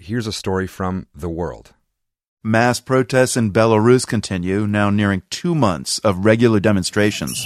here's a story from The World. Mass protests in Belarus continue, now nearing 2 months of regular demonstrations.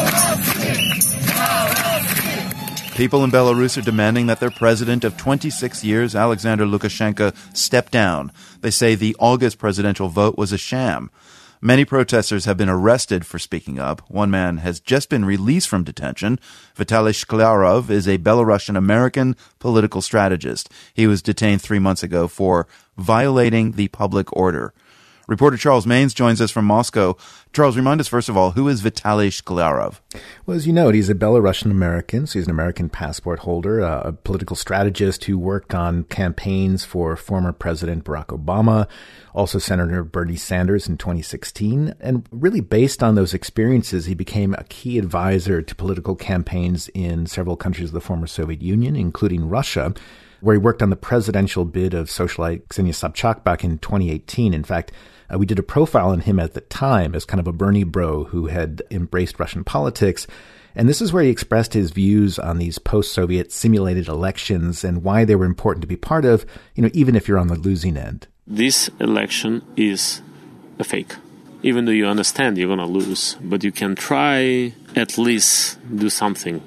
People in Belarus are demanding that their president of 26 years, Alexander Lukashenko, step down. They say the August presidential vote was a sham. Many protesters have been arrested for speaking up. One man has just been released from detention. Vitaly Shklarov is a Belarusian-American political strategist. He was detained 3 months ago for violating the public order. Reporter Charles Maynes joins us from Moscow. Charles, remind us, first of all, who is Vitaly Shklarov? Well, as you know, he's a Belarusian-American, so he's an American passport holder, a political strategist who worked on campaigns for former President Barack Obama, also Senator Bernie Sanders in 2016. And really based on those experiences, he became a key advisor to political campaigns in several countries of the former Soviet Union, including Russia, where he worked on the presidential bid of socialite Ksenia Sobchak back in 2018. In fact, we did a profile on him at the time as kind of a Bernie bro who had embraced Russian politics. And this is where he expressed his views on these post-Soviet simulated elections and why they were important to be part of, even if you're on the losing end. This election is a fake. Even though you understand you're going to lose, but you can try at least do something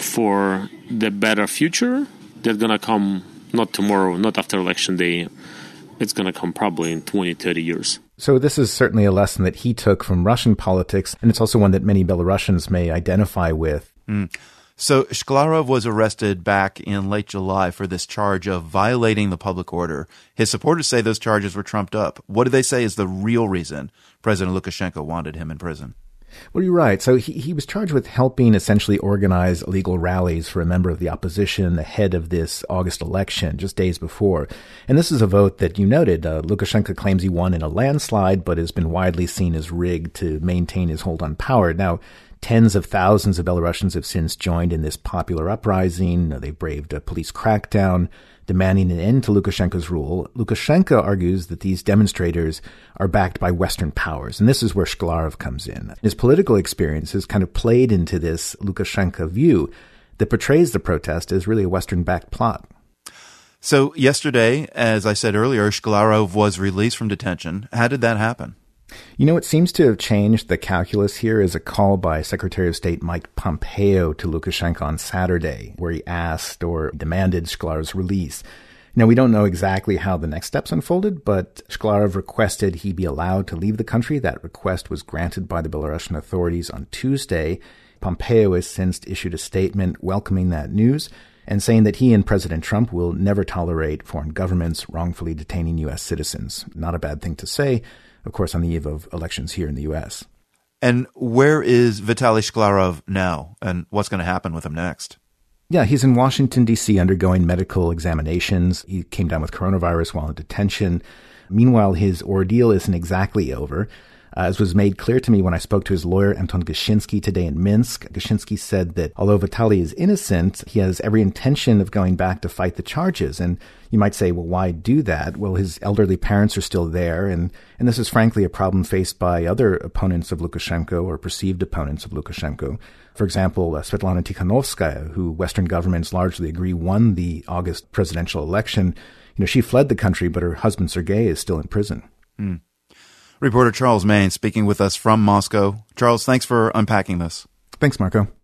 for the better future that's going to come not tomorrow, not after election day. It's going to come probably in 20, 30 years. So this is certainly a lesson that he took from Russian politics, and it's also one that many Belarusians may identify with. So Shklarov was arrested back in late July for this charge of violating the public order. His supporters say those charges were trumped up. What do they say is the real reason President Lukashenko wanted him in prison? Well, you're right. So he was charged with helping essentially organize illegal rallies for a member of the opposition ahead of this August election, just days before. And this is a vote that you noted. Lukashenko claims he won in a landslide, but has been widely seen as rigged to maintain his hold on power. Now, tens of thousands of Belarusians have since joined in this popular uprising. They've braved a police crackdown, demanding an end to Lukashenko's rule. Lukashenko argues that these demonstrators are backed by Western powers, and this is where Shklarov comes in. His political experience has kind of played into this Lukashenko view that portrays the protest as really a Western-backed plot. So yesterday, as I said earlier, Shklarov was released from detention. How did that happen? What seems to have changed the calculus here is a call by Secretary of State Mike Pompeo to Lukashenko on Saturday, where he asked or demanded Shklarov's release. Now, we don't know exactly how the next steps unfolded, but Shklarov requested he be allowed to leave the country. That request was granted by the Belarusian authorities on Tuesday. Pompeo has since issued a statement welcoming that news and saying that he and President Trump will never tolerate foreign governments wrongfully detaining U.S. citizens. Not a bad thing to say, of course, on the eve of elections here in the U.S. And where is Vitaly Shklarov now, and what's going to happen with him next? Yeah, he's in Washington, D.C., undergoing medical examinations. He came down with coronavirus while in detention. Meanwhile, his ordeal isn't exactly over. As was made clear to me when I spoke to his lawyer, Anton Gushinsky, today in Minsk. Gushinsky said that although Vitaly is innocent, he has every intention of going back to fight the charges. And you might say, well, why do that? Well, his elderly parents are still there. And this is frankly a problem faced by other opponents of Lukashenko or perceived opponents of Lukashenko. For example, Svetlana Tikhanovskaya, who Western governments largely agree won the August presidential election. She fled the country, but her husband Sergei is still in prison. Reporter Charles Maynes speaking with us from Moscow. Charles, thanks for unpacking this. Thanks, Marco.